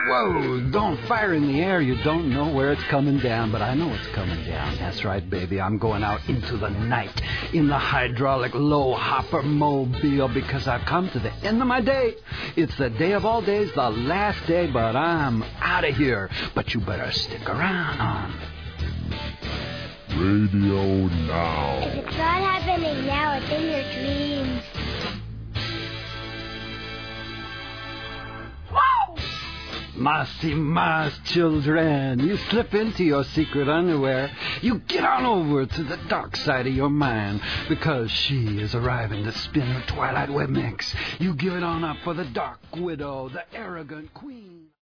Whoa, don't fire in the air. You don't know where it's coming down, but I know it's coming down. That's right, baby. I'm going out into the night in the hydraulic low hopper mobile because I've come to the end of my day. It's the day of all days, the last day, but I'm out of here. But you better stick around on Radio Now. If it's not happening now, it's in your dreams. Mas, children, you slip into your secret underwear. You get on over to the dark side of your mind because she is arriving to spin her Twilight Web mix. You give it on up for the Dark Widow, the arrogant queen.